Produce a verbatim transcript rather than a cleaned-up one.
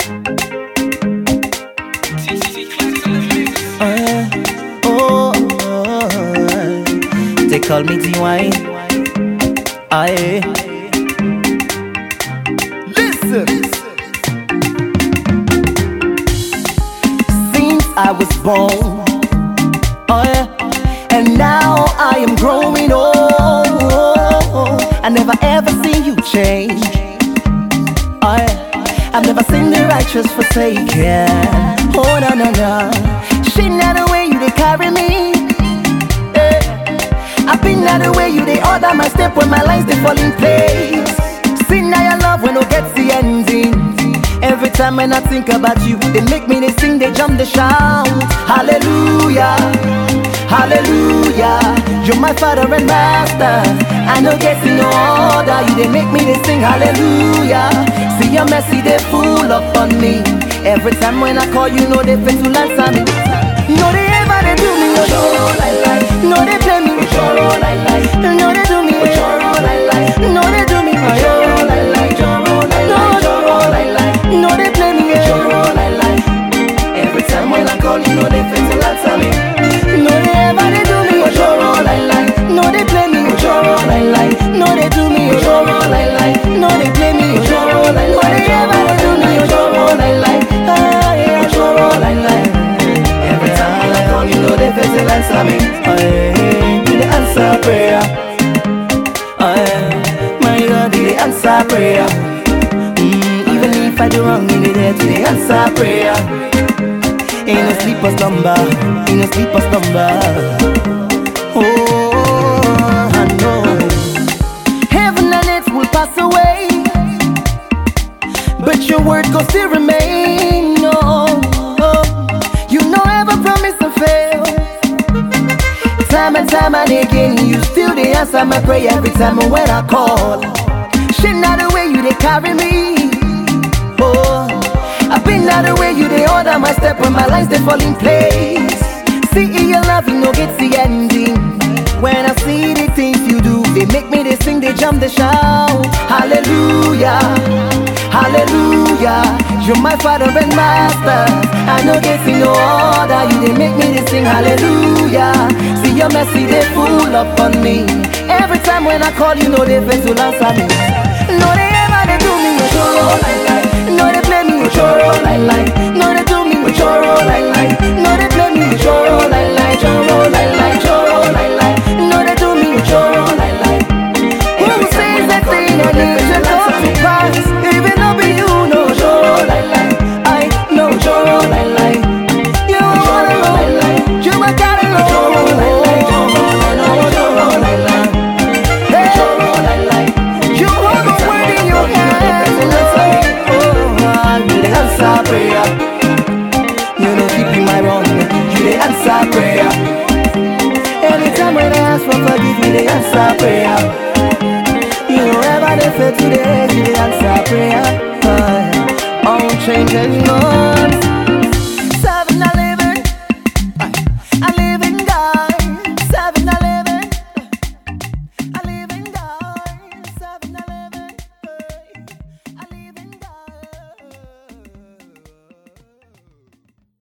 Uh, oh, oh, they call me T Y. Aye. Listen. Since I was born, oh yeah, and now I am growing old. I never ever seen you change. Oh yeah, I've never seen the righteous forsaken. Oh no no no, she not the way you they carry me. Eh. I've been not the way you they order my step when my lines they fall in place. See now your love when no gets the ending. Every time when I think about you, they make me they sing, they jump, they shout. Hallelujah, hallelujah. You're my father and master. I know getting no order. You they make me they sing hallelujah. See your mercy they full up on me. Every time when I call you, know they fit to answer me. No they ever they do me no choro like like. No they play me choro like like. No they do me choro like like. No they do me choro like like. Choro like like. Choro like like. No they play me choro like like. Every time when I call you, know they fit to answer me. No they ever they do me choro like like. No they play me choro like like. No they do me choro like like. No they play me choro like like. No they ever they do me choro like like. Ah yeah, choro like like. Every time when I call you, know they fit to answer me. Aye, you the answer prayer. Aye, my God, you the answer prayer. Mm, even if I do wrong, you there to the answer prayer. Ain't no sleeper slumber, ain't no sleeper slumber. Oh, I know heaven and earth will pass away, but your word will still remain. No, you know ever promise to fail. Time and time and again, you still they answer my prayer every time when I call. Shit, not the way you they carry me. Oh, I've been not the way you they order my step when my lines they fall in place. See your love, you know gets the ending. When I see the things you do, they make me they sing, they jump, they shout. Hallelujah, hallelujah. You're my father and master. I know gets in no order. You they make me they sing hallelujah. See your mercy they full up on me. Every time when I call you, know they face to answer me. No they ever they do me a choro like like. No they play me a choro like like. No they do me a choro like like. No they play me a choro like like. Choro like like. Choro like like. No they do me a choro like like. Who says that thing that they should come to pass? Even though be you know choro like like. I know choro like like. You wanna know like like. You a gotta know choro like like. Choro like like. Hey, choro like like. You hold the word in your hand. Oh, I really answer prayer. You know keeping my wrong. You the answer prayer. Anytime when I ask for forgive me, they answer prayer.